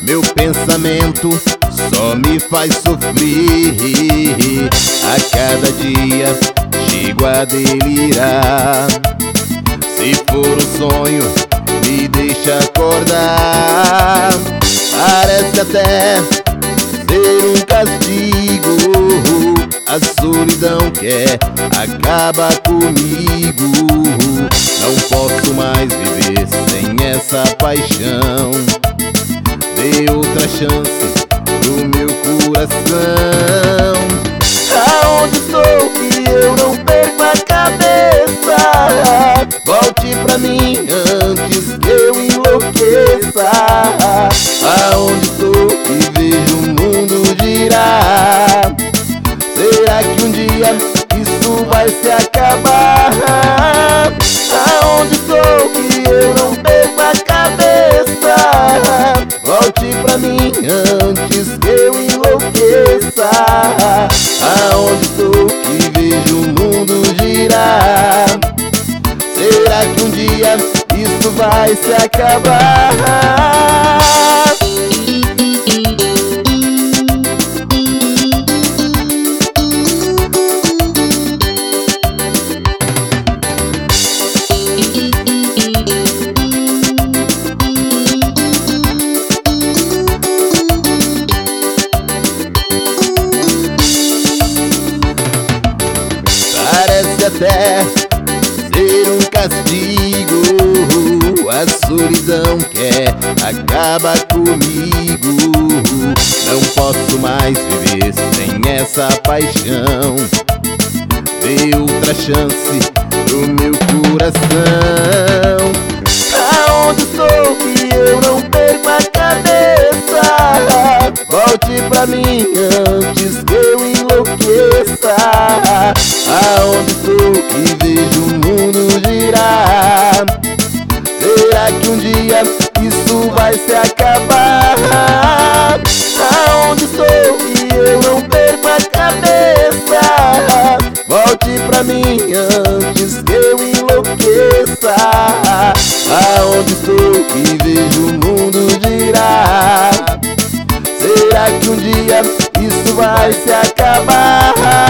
Meu pensamento só me faz sofrer. A cada dia chego a delirar. Se for um sonho, me deixa acordar. Parece até ser um castigo. A solidão quer acabar comigo. Não posso mais viver sem essa paixão. Dê outra chance pro meu coração. Aonde estou que eu não perco a cabeça? Volte pra mim antes que eu enlouqueça. Aonde estou que vejo o mundo girar? Será que um dia isso vai se acabar? Aonde estou que eu não perco a cabeça? Volte pra mim antes que eu enlouqueça. Aonde estou que vejo o mundo girar? Será que um dia isso vai se acabar? Parece até ser um castigo. A solidão quer acabar comigo. Não posso mais viver sem essa paixão. Dê outra chance pro meu coração. Aonde estou que eu não perco a cabeça? Volte pra mim antes que eu enlouqueça. Aonde estou que vejo o mundo girar? Será que um dia isso vai se acabar? Aonde estou que eu não perco a cabeça? Volte pra mim antes que eu enlouqueça. Aonde estou que vejo o mundo girar? Será que um dia isso vai se acabar?